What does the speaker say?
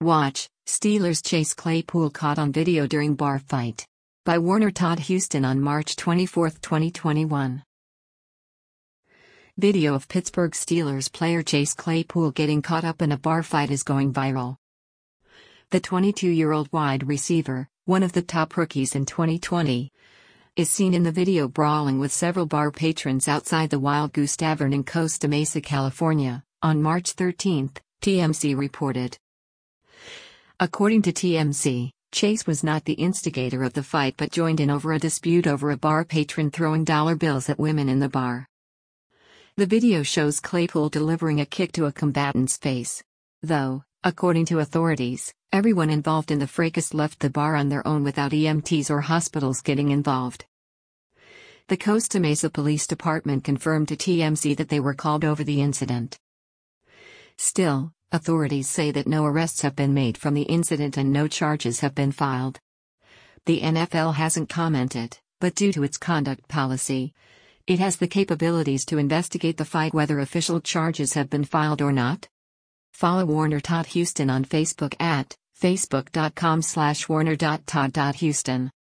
Watch, Steelers chase Claypool caught on video during bar fight. By Warner Todd Houston on March 24, 2021. Video of Pittsburgh Steelers player Chase Claypool getting caught up in a bar fight is going viral. The 22-year-old wide receiver, one of the top rookies in 2020, is seen in the video brawling with several bar patrons outside the Wild Goose Tavern in Costa Mesa, California, on March 13, TMZ reported. According to TMZ, Chase was not the instigator of the fight but joined in over a dispute over a bar patron throwing dollar bills at women in the bar. The video shows Claypool delivering a kick to a combatant's face. Though, according to authorities, everyone involved in the fracas left the bar on their own without EMTs or hospitals getting involved. The Costa Mesa Police Department confirmed to TMZ that they were called over the incident. Still, authorities say that no arrests have been made from the incident and no charges have been filed. The NFL hasn't commented, but due to its conduct policy, it has the capabilities to investigate the fight whether official charges have been filed or not. Follow Warner Todd Houston on Facebook at facebook.com/warner.todd.houston.